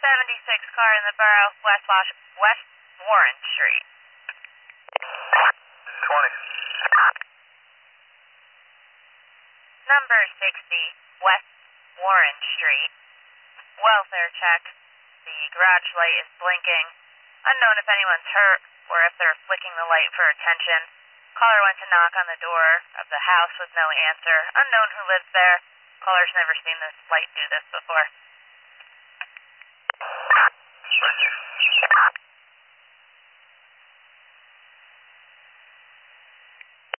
76 car in the borough, West Warren Street. 20. Number 60, West Warren Street. Welfare check. The garage light is blinking. Unknown if anyone's hurt or if they're flicking the light for attention. Caller went to knock on the door of the house with no answer. Unknown who lives there. Caller's never seen this light do this before.